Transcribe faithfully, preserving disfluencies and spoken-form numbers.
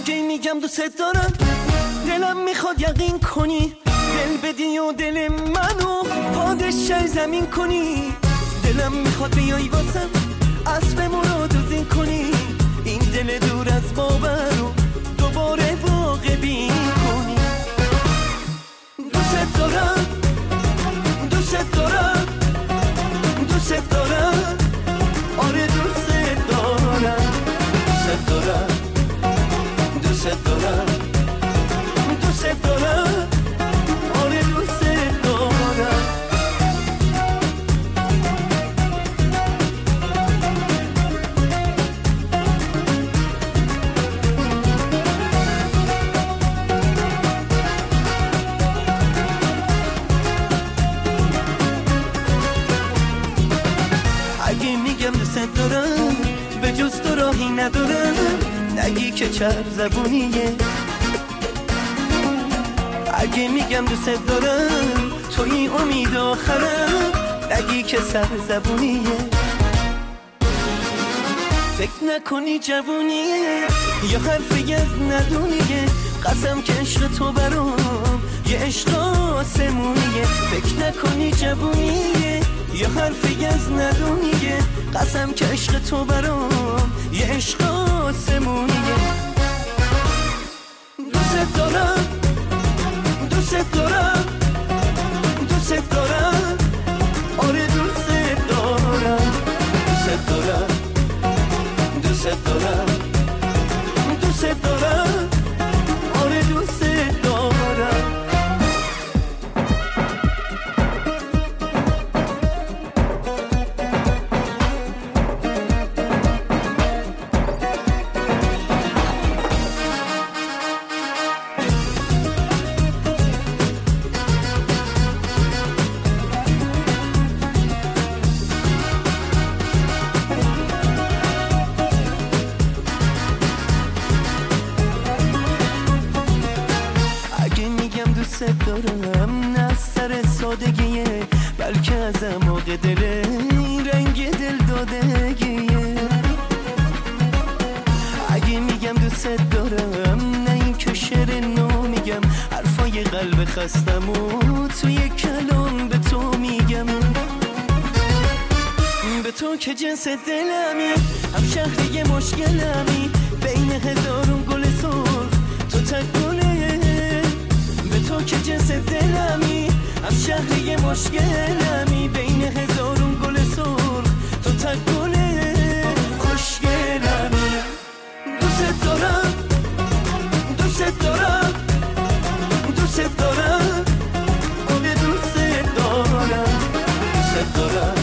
اگه میگم دوست دارم دلم میخواد یقین کنی، دل بدی و دل منو پادشاه زمین کنی. دلم میخواد بیای واسم اسب مراد زین کنی، این دل دور از باور رو دوباره واقع بین کنی. دوست دارم دوست دارم دوست دارم آره دوست دارم دوست دارم دوست دارم دوست دارم آره دوست دارم. اگه میگم دوست دارم به جز تو راهی ندارم، نگی که چرب زبونیه. اگه میگم دوست دارم توی امید آخرم، نگی که سر زبونیه. فکر نکنی جوونیه یا حرفی از ندونیه، قسم که عشق تو برام یه عشق آسمونیه. فکر نکنی جوونیه یا حرفی از ندونیه، قسم که عشق تو برام یه عشق آسمونیه. دوست دارم دوست دارم دوست دارم آره دوست دارم دوست دارم دوست دارم دوست دارم آره دوست دارم. دوست دارم نه سر سادگیه، بلکه از عماق دل رنگ دل دادگیه. اگه میگم دوست دارم نه این که شعر نو میگم، حرفای قلب خستم و توی کلام به تو میگم. به تو که جنس دلمی، هم شهری مشکلمی، بین هزارون گل سرخ تو تک گله. تو که جنس دلمی، هم شهری مشکلمی، بین هزارون گل سرخ تو تک گل خوشگلمی. دوست دارم دوست دارم دوست دارم آره دوست دارم دوست دارم